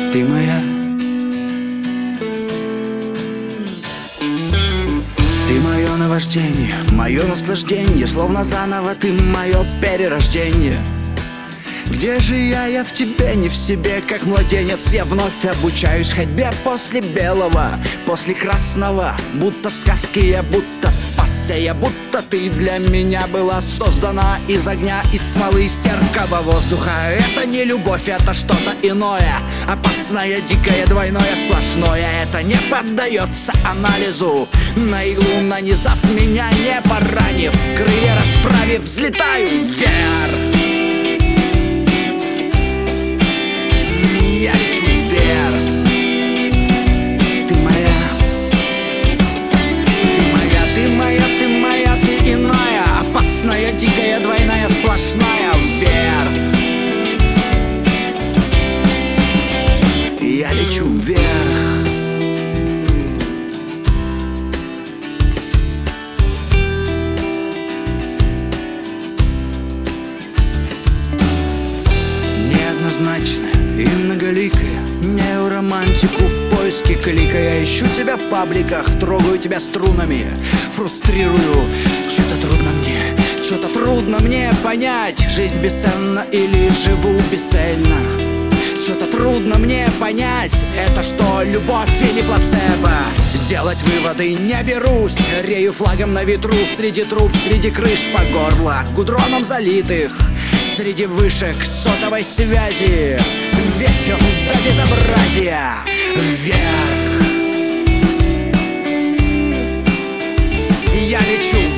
Ты моя, ты мое наваждение, мое наслаждение, словно заново ты мое перерождение. Где же я? Я в тебе, не в себе, как младенец. Я вновь обучаюсь ходьбе после белого, после красного. Будто в сказке я, будто спасся я, будто ты для меня была создана из огня, из смолы, из терпкого воздуха. Это не любовь, это что-то иное, опасное, дикое, двойное, сплошное. Это не поддается анализу, на иглу нанизав меня, не поранив, крылья расправив, взлетаю вверх. Я лечу вверх. Ты моя, ты моя, ты моя, ты моя, ты иная, опасная, дикая, двойная, сплошная, вверх. Я лечу вверх. Неоднозначно и многоликая, неоромантику в поиске клика. Я ищу тебя в пабликах, трогаю тебя струнами, фрустрирую. Что-то трудно мне понять, жизнь бесценна или живу бесцельно. Что-то трудно мне понять, это что, любовь или плацебо? Делать выводы не берусь, рею флагом на ветру, среди труб, среди крыш по горло, гудроном залитых, среди вышек сотовой связи. Весел до безобразия, вверх. Я лечу